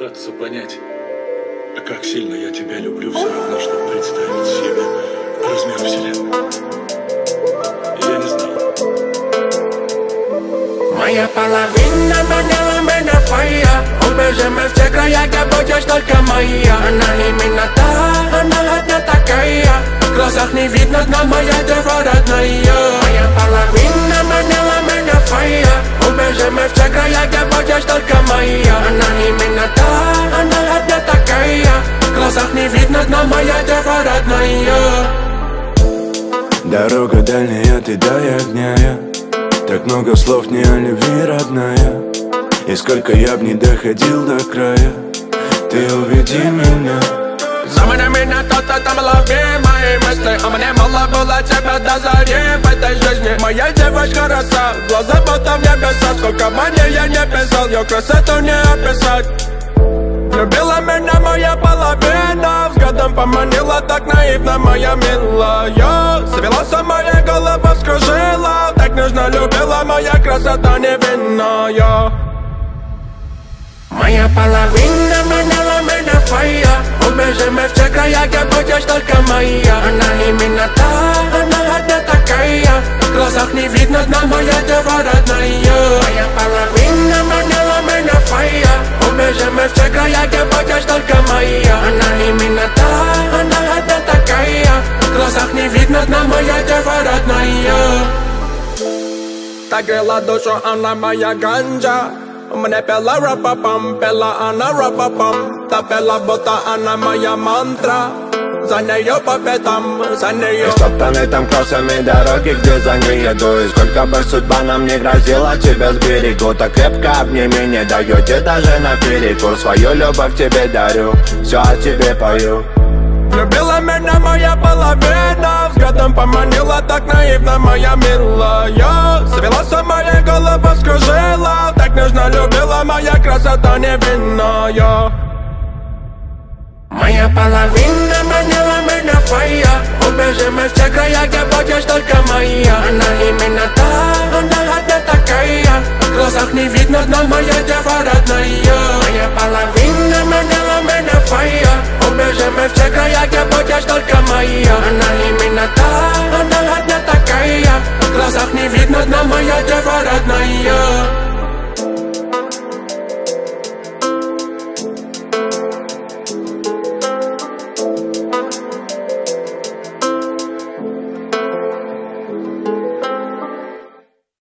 пытаться понять, как сильно я тебя люблю, все равно, чтобы представить себе размер вселенной. Я не знал. Моя половина манила меня фая. Убежим мы в те края, где будешь только моя. Она именно та, она одна такая. В глазах не видно дна, моя дева родная. Моя половина манила меня фая. Убежим мы в те края, где будешь только моя. Она именно та, она одна такая. В глазах не видно дна, моя дева родная. Дорога дальняя, ты дай огня я. Так много слов не о любви, родная. И сколько я б не доходил до края, ты уведи меня. Замани меня кто-то там, лови мои мысли. А мне мало было тебя до зари в этой жизни. Моя девочка роса, глаза будто в небеса. Сколько мне я не писал, ее красоту не описать. Любила меня моя половина, взглядом поманила так наивно моя милая. Свела со моей головы, вскружила. Так нежно любила моя красота невинная. Моя половина манила меня фая. Убежим мы в те края, где будешь только моя. Она именно та, она одна такая. В глазах не видно дна, моя дева родная. Моя половина манила меня фая. Убежим мы в те края, где будешь только моя. Она именно та, она одна такая. В глазах не видно дна, моя дева родная. Так грела душу, она моя ганджа. Мне пела ра-па-пам, пела она ра-па-пам. Та пела, будто она моя мантра. За нее по пятам, за нее. Истоптаны там кроссами дороги, где за ней еду. И сколько бы судьба нам не грозила, тебя сберегу. Так крепко обними, не даете даже на перекур. Свою любовь тебе дарю, все о тебе пою. Любила меня моя половина, взглядом поманила так наивно моя милая. Свела со моей головы, вскружила. Так нежно любила моя красота невинная. Моя половина манила меня фая. Убежим мы в те края, где будешь только моя. Она именно та, она одна такая. В глазах не видно дна, моя дева родная. Моя половина манила меня фая. Убежим мы в те края, где будешь только моя. Она именно та, она одна такая. В глазах не видно дна, моя дева родная.